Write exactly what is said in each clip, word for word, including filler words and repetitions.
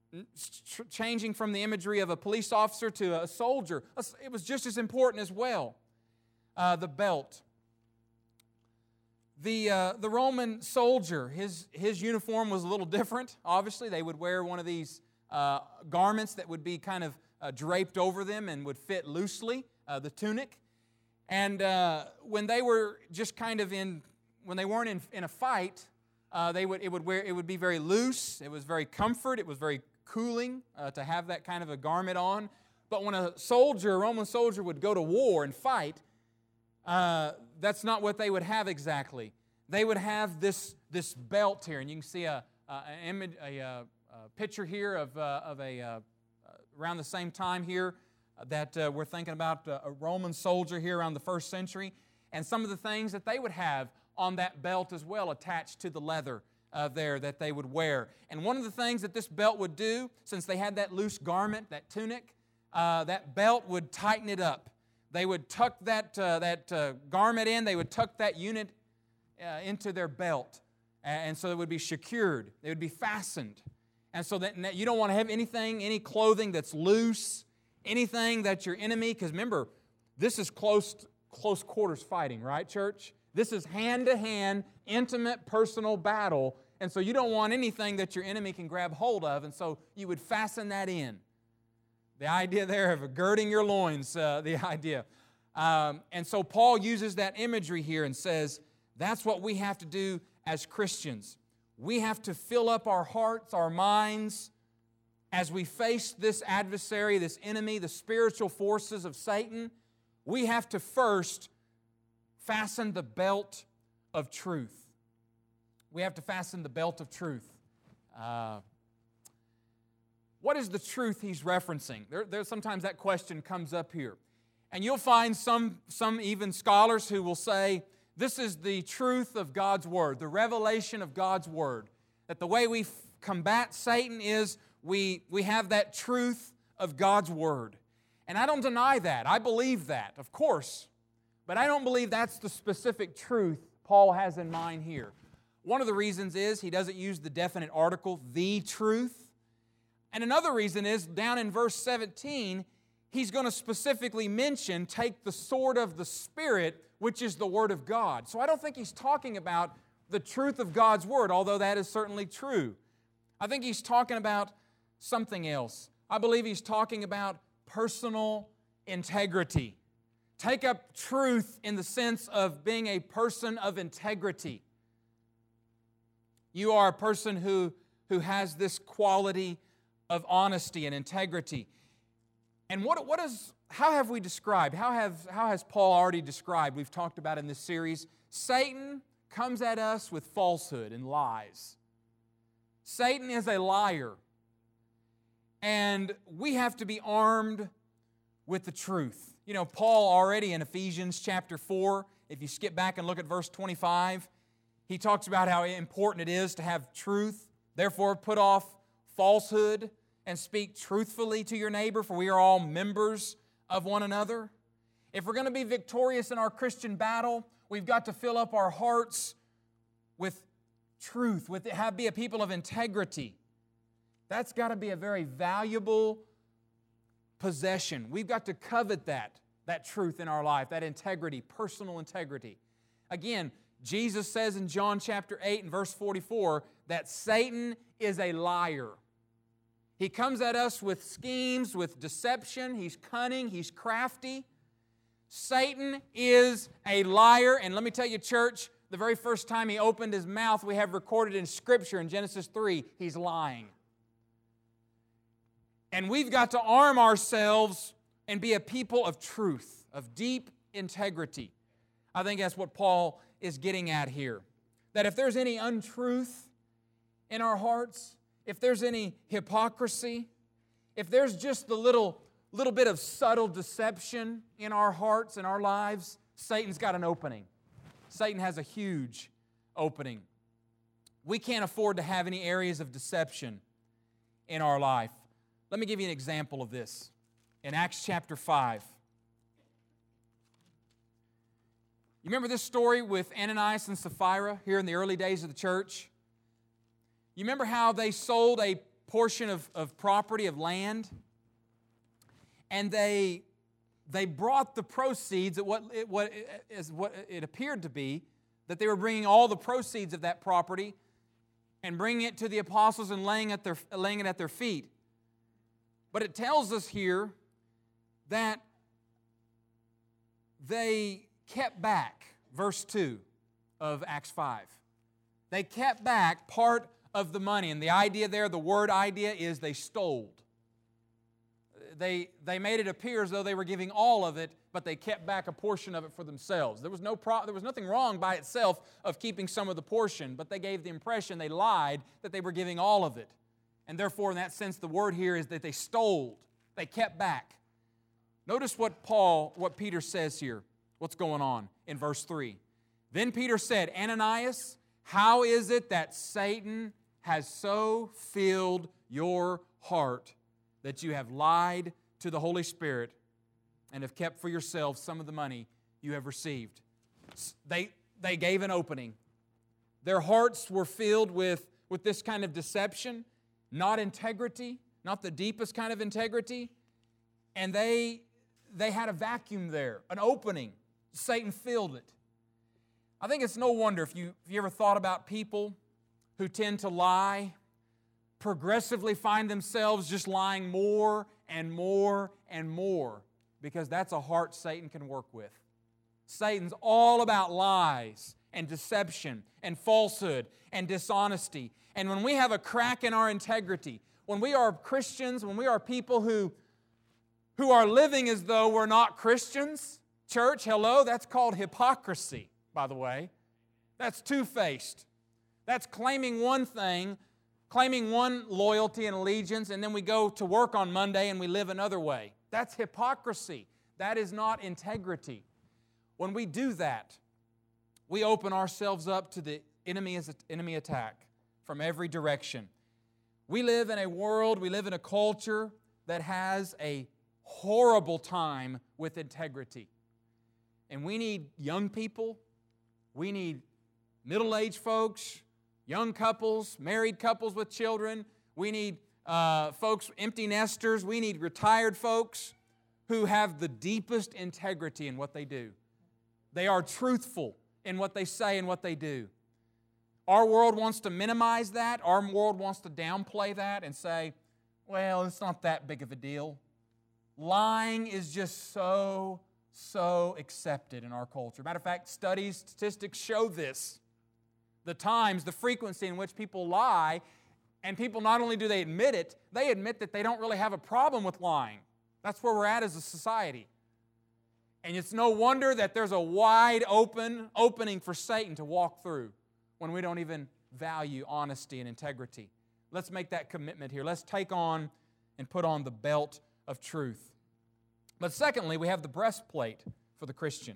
tr- changing from the imagery of a police officer to a soldier. It was just as important as well. Uh, the belt. The, uh, the Roman soldier, his, his uniform was a little different, obviously. They would wear one of these uh, garments that would be kind of uh, draped over them and would fit loosely, uh, the tunic. And uh, when they were just kind of in, when they weren't in, in a fight, uh, they would, it, would wear, it would be very loose, it was very comfort, it was very cooling uh, to have that kind of a garment on. But when a soldier, a Roman soldier, would go to war and fight, Uh, that's not what they would have exactly. They would have this, this belt here, and you can see a, a, an image, a, a, a picture here of, uh, of a, uh, around the same time here uh, that uh, we're thinking about uh, a Roman soldier here around the first century, and some of the things that they would have on that belt as well attached to the leather uh, there that they would wear. And one of the things that this belt would do, since they had that loose garment, that tunic, uh, that belt would tighten it up. They would tuck that, uh, that uh, garment in, they would tuck that unit uh, into their belt. And so it would be secured, it would be fastened. And so that you don't want to have anything, any clothing that's loose, anything that your enemy, because remember, this is close, close quarters fighting, right, church? This is hand-to-hand, intimate, personal battle. And so you don't want anything that your enemy can grab hold of, and so you would fasten that in. The idea there of girding your loins, uh, the idea. Um, and so Paul uses that imagery here and says, that's what we have to do as Christians. We have to fill up our hearts, our minds, as we face this adversary, this enemy, the spiritual forces of Satan. We have to first fasten the belt of truth. We have to fasten the belt of truth. Uh, What is the truth he's referencing? There, there, sometimes that question comes up here. And you'll find some, some even scholars who will say, this is the truth of God's Word, the revelation of God's Word. That the way we f- combat Satan is we, we have that truth of God's Word. And I don't deny that. I believe that, of course. But I don't believe that's the specific truth Paul has in mind here. One of the reasons is he doesn't use the definite article, the truth. And another reason is, down in verse seventeen, he's going to specifically mention, take the sword of the Spirit, which is the Word of God. So I don't think he's talking about the truth of God's Word, although that is certainly true. I think he's talking about something else. I believe he's talking about personal integrity. Take up truth in the sense of being a person of integrity. You are a person who, who has this quality of honesty and integrity. And what, what is, how have we described, how, have, how has Paul already described, we've talked about in this series, Satan comes at us with falsehood and lies. Satan is a liar. And we have to be armed with the truth. You know, Paul already in Ephesians chapter four, if you skip back and look at verse twenty-five, he talks about how important it is to have truth. Therefore, put off falsehood and speak truthfully to your neighbor, for we are all members of one another. If we're going to be victorious in our Christian battle, we've got to fill up our hearts with truth, with have be a people of integrity. That's got to be a very valuable possession. We've got to covet that, that truth in our life, that integrity, personal integrity. Again, Jesus says in John chapter eight and verse forty-four that Satan is a liar. He comes at us with schemes, with deception. He's cunning, he's crafty. Satan is a liar. And let me tell you, church, the very first time he opened his mouth, we have recorded in Scripture in Genesis three, he's lying. And we've got to arm ourselves and be a people of truth, of deep integrity. I think that's what Paul is getting at here. That if there's any untruth in our hearts, if there's any hypocrisy, if there's just the little, little bit of subtle deception in our hearts and our lives, Satan's got an opening. Satan has a huge opening. We can't afford to have any areas of deception in our life. Let me give you an example of this. In Acts chapter five. You remember this story with Ananias and Sapphira here in the early days of the church? You remember how they sold a portion of, of property, of land, and they, they brought the proceeds, at what it, what, as what it appeared to be, that they were bringing all the proceeds of that property and bringing it to the apostles and laying, at their, laying it at their feet. But it tells us here that they kept back, verse two of Acts five. They kept back part of the money. And the idea there, the word idea, is they stole. They, they made it appear as though they were giving all of it, but they kept back a portion of it for themselves. There was no pro- there was nothing wrong by itself of keeping some of the portion, but they gave the impression, they lied, that they were giving all of it. And therefore, in that sense, the word here is that they stole. They kept back. Notice what Paul, what Peter says here. What's going on in verse three. Then Peter said, Ananias, how is it that Satan has so filled your heart that you have lied to the Holy Spirit and have kept for yourselves some of the money you have received? They, they gave an opening. Their hearts were filled with, with this kind of deception, not integrity, not the deepest kind of integrity, and they, they had a vacuum there, an opening. Satan filled it. I think it's no wonder if you, if you ever thought about people who tend to lie, progressively find themselves just lying more and more and more, because that's a heart Satan can work with. Satan's all about lies and deception and falsehood and dishonesty. And when we have a crack in our integrity, when we are Christians, when we are people who, who are living as though we're not Christians, church, hello, that's called hypocrisy, by the way. That's two-faced. That's claiming one thing, claiming one loyalty and allegiance, and then we go to work on Monday and we live another way. That's hypocrisy. That is not integrity. When we do that, we open ourselves up to the enemy's enemy attack from every direction. We live in a world, we live in a culture that has a horrible time with integrity. And we need young people, we need middle-aged folks, young couples, married couples with children. We need uh, folks, empty nesters. We need retired folks who have the deepest integrity in what they do. They are truthful in what they say and what they do. Our world wants to minimize that. Our world wants to downplay that and say, well, it's not that big of a deal. Lying is just so, so accepted in our culture. Matter of fact, studies, statistics show this. The times, the frequency in which people lie, and people not only do they admit it, they admit that they don't really have a problem with lying. That's where we're at as a society. And it's no wonder that there's a wide open opening for Satan to walk through when we don't even value honesty and integrity. Let's make that commitment here. Let's take on and put on the belt of truth. But secondly, we have the breastplate for the Christian.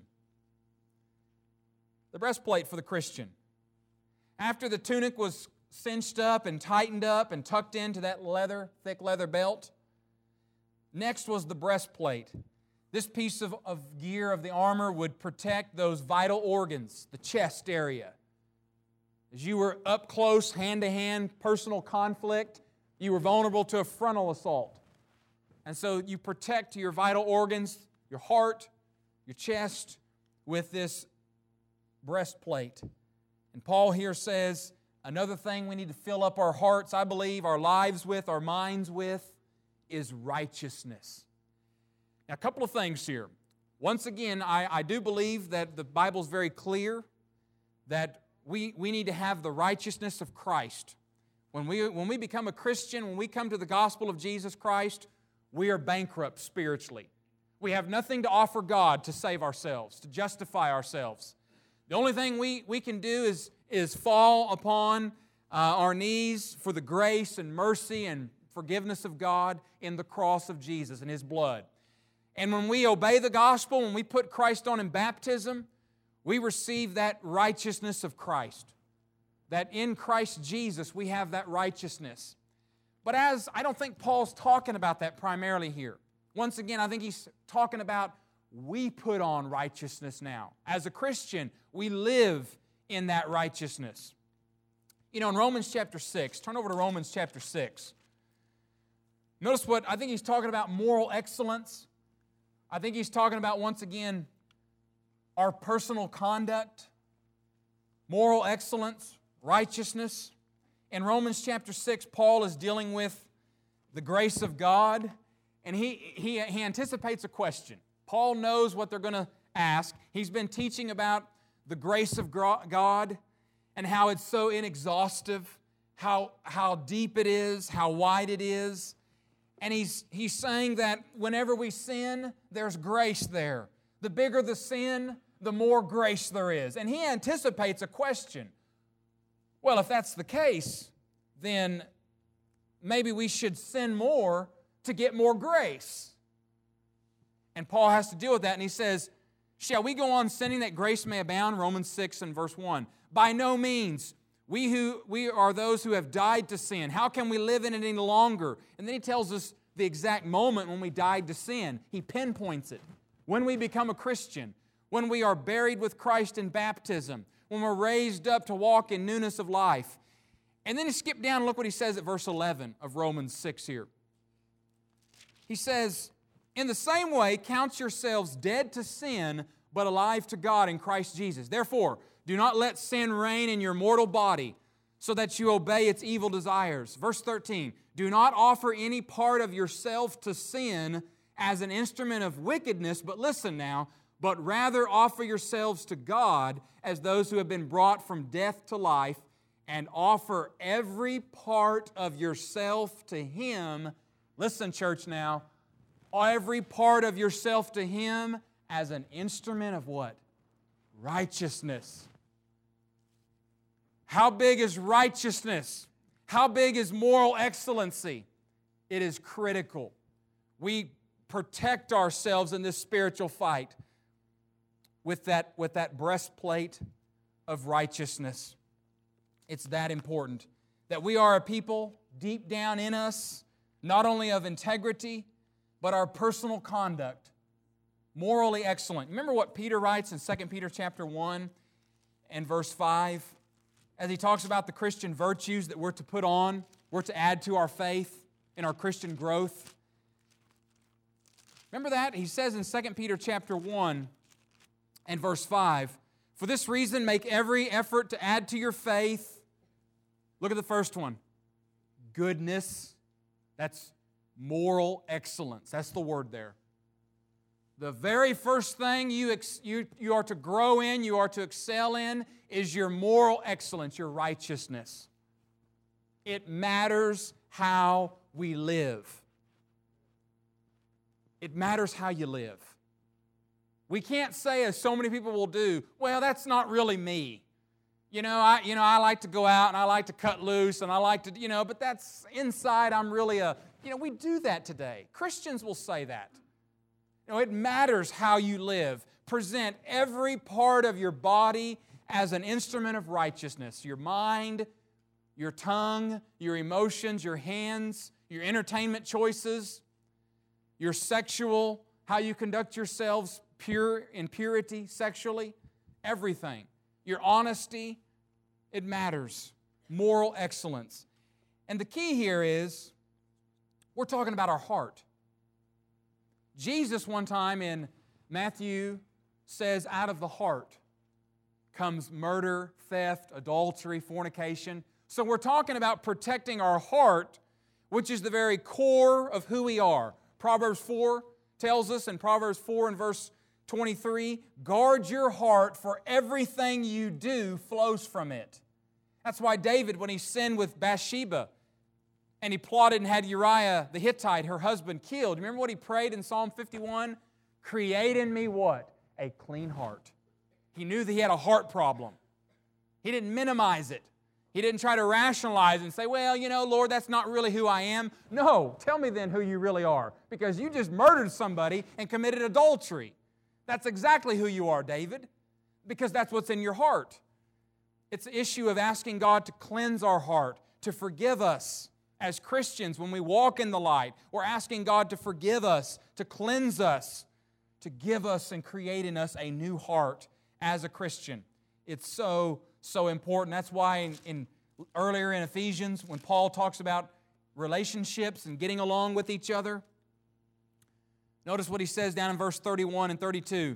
The breastplate for the Christian. After the tunic was cinched up and tightened up and tucked into that leather, thick leather belt, next was the breastplate. This piece of, of gear of the armor would protect those vital organs, the chest area. As you were up close, hand-to-hand, personal conflict, you were vulnerable to a frontal assault. And so you protect your vital organs, your heart, your chest, with this breastplate. And Paul here says, another thing we need to fill up our hearts, I believe, our lives with, our minds with, is righteousness. Now, a couple of things here. Once again, I, I do believe that the Bible is very clear that we, we need to have the righteousness of Christ. When we, when we become a Christian, when we come to the gospel of Jesus Christ, we are bankrupt spiritually. We have nothing to offer God to save ourselves, to justify ourselves. The only thing we, we can do is, is fall upon uh, our knees for the grace and mercy and forgiveness of God in the cross of Jesus and His blood. And when we obey the gospel, when we put Christ on in baptism, we receive that righteousness of Christ. That in Christ Jesus we have that righteousness. But as I don't think Paul's talking about that primarily here. Once again, I think he's talking about we put on righteousness now. As a Christian, we live in that righteousness. You know, in Romans chapter six, turn over to Romans chapter six. Notice what, I think he's talking about moral excellence. I think he's talking about, once again, our personal conduct, moral excellence, righteousness. In Romans chapter six, Paul is dealing with the grace of God, and he, he, he anticipates a question. Paul knows what they're going to ask. He's been teaching about the grace of God and how it's so inexhaustive, how, how deep it is, how wide it is. And he's, he's saying that whenever we sin, there's grace there. The bigger the sin, the more grace there is. And he anticipates a question. Well, if that's the case, then maybe we should sin more to get more grace. And Paul has to deal with that, and he says, shall we go on sinning that grace may abound? Romans six and verse one. By no means. We who we are those who have died to sin. How can we live in it any longer? And then he tells us the exact moment when we died to sin. He pinpoints it. When we become a Christian, when we are buried with Christ in baptism, when we're raised up to walk in newness of life. And then he skipped down and look what he says at verse eleven of Romans six here. He says, in the same way, count yourselves dead to sin, but alive to God in Christ Jesus. Therefore, do not let sin reign in your mortal body, so that you obey its evil desires. Verse thirteen, do not offer any part of yourself to sin as an instrument of wickedness, but listen now, but rather offer yourselves to God as those who have been brought from death to life, and offer every part of yourself to Him. Listen, church, now, every part of yourself to Him as an instrument of what? Righteousness. How big is righteousness? How big is moral excellency? It is critical. We protect ourselves in this spiritual fight with that, with that breastplate of righteousness. It's that important that we are a people deep down in us, not only of integrity, but our personal conduct, morally excellent. Remember what Peter writes in Second Peter chapter one and verse five? As he talks about the Christian virtues that we're to put on, we're to add to our faith in our Christian growth. Remember that? He says in Second Peter chapter one and verse five, for this reason make every effort to add to your faith. Look at the first one. Goodness. That's moral excellence. That's the word there. The very first thing you, ex- you, you are to grow in, you are to excel in, is your moral excellence, your righteousness. It matters how we live. It matters how you live. We can't say, as so many people will do, well, that's not really me. You know, I, you know, I like to go out and I like to cut loose and I like to, you know, but that's inside I'm really a, you know, we do that today. Christians will say that. You know, it matters how you live. Present every part of your body as an instrument of righteousness. Your mind, your tongue, your emotions, your hands, your entertainment choices, your sexual, how you conduct yourselves pure in purity sexually, everything. Your honesty, it matters. Moral excellence. And the key here is, we're talking about our heart. Jesus one time in Matthew says, out of the heart comes murder, theft, adultery, fornication. So we're talking about protecting our heart, which is the very core of who we are. Proverbs four tells us in Proverbs four and verse twenty-three, guard your heart, for everything you do flows from it. That's why David, when he sinned with Bathsheba, and he plotted and had Uriah the Hittite, her husband, killed. Remember what he prayed in Psalm fifty-one? Create in me what? A clean heart. He knew that he had a heart problem. He didn't minimize it. He didn't try to rationalize and say, well, you know, Lord, that's not really who I am. No, tell me then who you really are, because you just murdered somebody and committed adultery. That's exactly who you are, David, because that's what's in your heart. It's an issue of asking God to cleanse our heart, to forgive us. As Christians, when we walk in the light, we're asking God to forgive us, to cleanse us, to give us and create in us a new heart as a Christian. It's so, so important. That's why in, in earlier in Ephesians, when Paul talks about relationships and getting along with each other. Notice what he says down in verse thirty-one and thirty-two.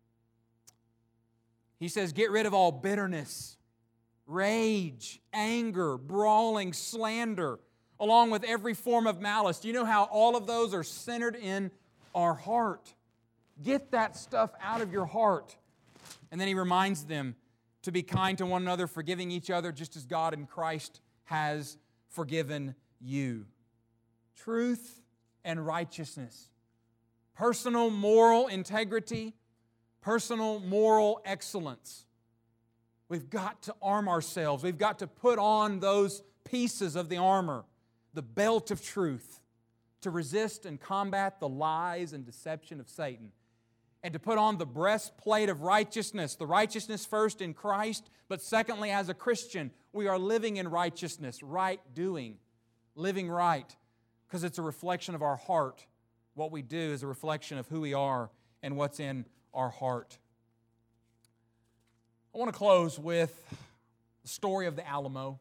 He says, get rid of all bitterness, rage, anger, brawling, slander, along with every form of malice. Do you know how all of those are centered in our heart? Get that stuff out of your heart. And then he reminds them to be kind to one another, forgiving each other, just as God in Christ has forgiven you. Truth and righteousness. Personal moral integrity. Personal moral excellence. We've got to arm ourselves. We've got to put on those pieces of the armor, the belt of truth, to resist and combat the lies and deception of Satan. And to put on the breastplate of righteousness, the righteousness first in Christ, but secondly, as a Christian, we are living in righteousness, right doing, living right, because it's a reflection of our heart. What we do is a reflection of who we are and what's in our heart. I want to close with the story of the Alamo.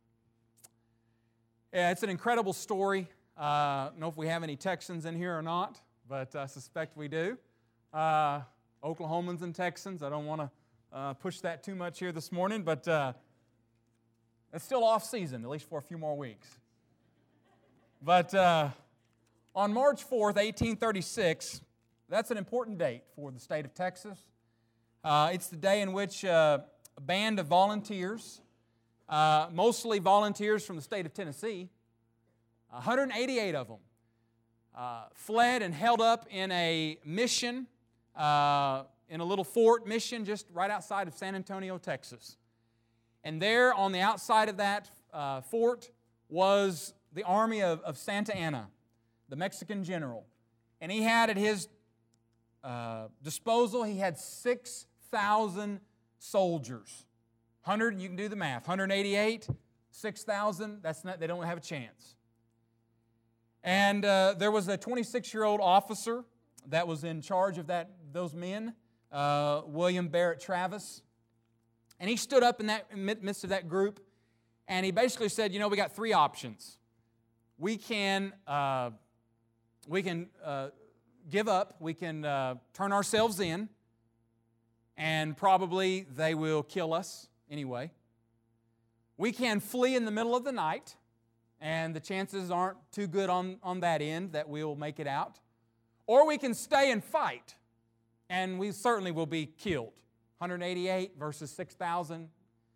Yeah, it's an incredible story. Uh, I don't know if we have any Texans in here or not, but I suspect we do. Uh, Oklahomans and Texans. I don't want to uh, push that too much here this morning, but uh, it's still off season, at least for a few more weeks. But uh, on March fourth, eighteen thirty-six, that's an important date for the state of Texas. Uh, it's the day in which uh, a band of volunteers, uh, mostly volunteers from the state of Tennessee, one hundred eighty-eight of them, uh, fled and held up in a mission, uh, in a little fort mission just right outside of San Antonio, Texas. And there on the outside of that uh, fort was the army of, of Santa Anna, the Mexican general. And he had at his uh, disposal, he had six thousand soldiers. one hundred, you can do the math. one hundred eighty-eight, six thousand, that's not, they don't have a chance. And uh, there was a twenty-six-year-old officer that was in charge of that those men, uh, William Barrett Travis. And he stood up in that in the midst of that group, and he basically said, you know, we got three options. We can, uh, we can uh, give up. We can uh, turn ourselves in, and probably they will kill us anyway. We can flee in the middle of the night, and the chances aren't too good on, on that end that we'll make it out. Or we can stay and fight, and we certainly will be killed. one hundred eighty-eight versus six thousand.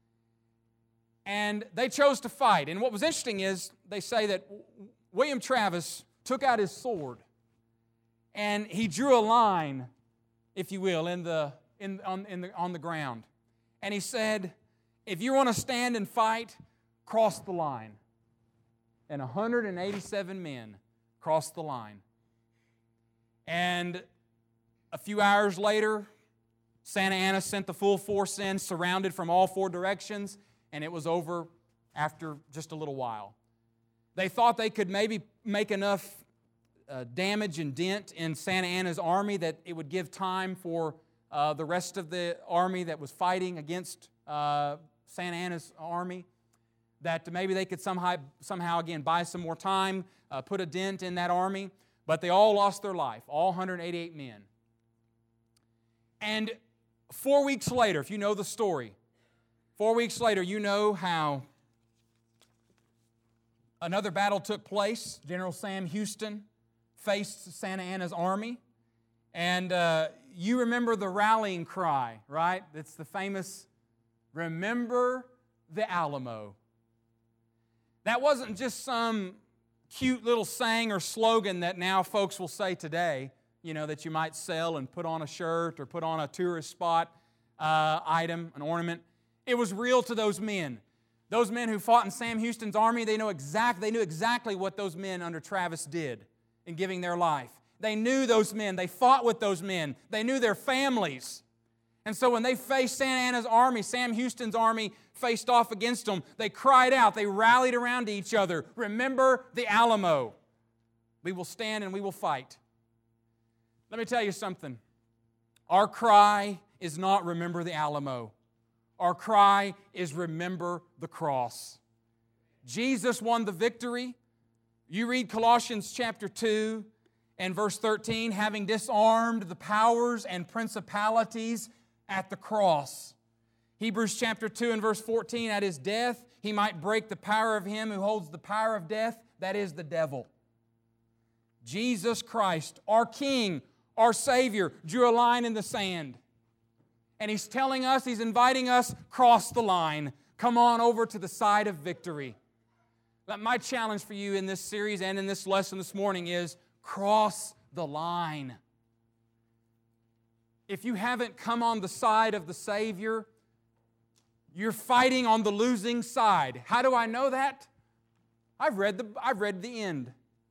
And they chose to fight. And what was interesting is they say that William Travis took out his sword, and he drew a line, if you will, in the, in, on, in the, on the ground. And he said, if you want to stand and fight, cross the line. And one hundred eighty-seven men crossed the line. And a few hours later, Santa Anna sent the full force in, surrounded from all four directions, and it was over after just a little while. They thought they could maybe make enough uh, damage and dent in Santa Anna's army that it would give time for uh, the rest of the army that was fighting against uh, Santa Anna's army, that maybe they could somehow, somehow again, buy some more time, uh, put a dent in that army. But they all lost their life, all one hundred eighty-eight men. And four weeks later, if you know the story, four weeks later, you know how another battle took place. General Sam Houston faced Santa Anna's army. And uh, you remember the rallying cry, right? It's the famous, "Remember the Alamo." That wasn't just some cute little saying or slogan that now folks will say today, you know, that you might sell and put on a shirt or put on a tourist spot uh, item, an ornament. It was real to those men. Those men who fought in Sam Houston's army, they know exact, they knew exactly what those men under Travis did in giving their life. They knew those men. They fought with those men. They knew their families. And so when they faced Santa Anna's army, Sam Houston's army faced off against them, they cried out, they rallied around each other, "Remember the Alamo. We will stand and we will fight." Let me tell you something. Our cry is not "Remember the Alamo." Our cry is "Remember the cross." Jesus won the victory. You read Colossians chapter two and verse thirteen, having disarmed the powers and principalities at the cross. Hebrews chapter two and verse fourteen, at His death He might break the power of him who holds the power of death, that is the devil. Jesus Christ, our King, our Savior, drew a line in the sand. And He's telling us, He's inviting us, cross the line. Come on over to the side of victory. But my challenge for you in this series and in this lesson this morning is cross the line. If you haven't come on the side of the Savior, you're fighting on the losing side. How do I know that? I've read the, I've read the end.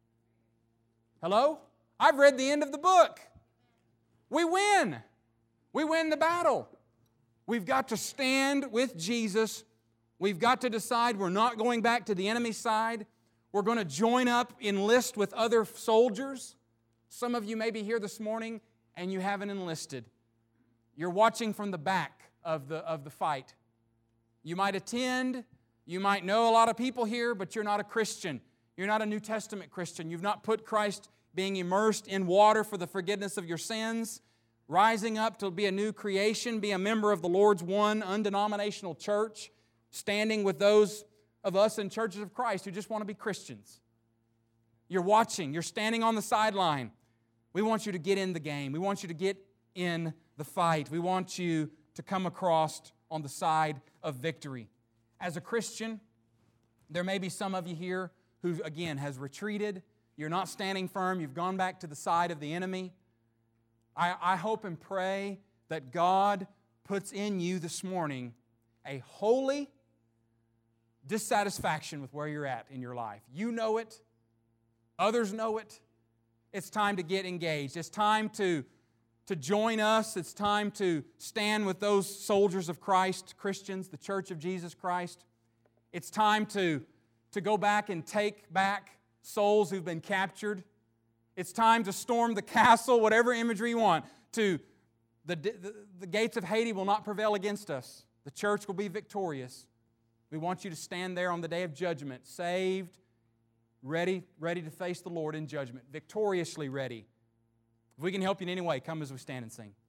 Hello? I've read the end of the book. We win. We win the battle. We've got to stand with Jesus. We've got to decide we're not going back to the enemy's side. We're going to join up, enlist with other soldiers. Some of you may be here this morning and you haven't enlisted. You're watching from the back of the, of the fight. You might attend, you might know a lot of people here, but you're not a Christian. You're not a New Testament Christian. You've not put Christ being immersed in water for the forgiveness of your sins, rising up to be a new creation, be a member of the Lord's one undenominational church, standing with those of us in churches of Christ who just want to be Christians. You're watching. You're standing on the sideline. We want you to get in the game. We want you to get in the fight. We want you to come across on the side of victory. As a Christian, there may be some of you here who, again, has retreated. You're not standing firm. You've gone back to the side of the enemy. I, I hope and pray that God puts in you this morning a holy dissatisfaction with where you're at in your life. You know it. Others know it. It's time to get engaged. It's time to, to join us. It's time to stand with those soldiers of Christ, Christians, the Church of Jesus Christ. It's time to, to go back and take back souls who've been captured. It's time to storm the castle, whatever imagery you want. To the, the, the gates of Hades will not prevail against us. The church will be victorious. We want you to stand there on the day of judgment, saved, ready, ready to face the Lord in judgment, victoriously ready. If we can help you in any way, come as we stand and sing.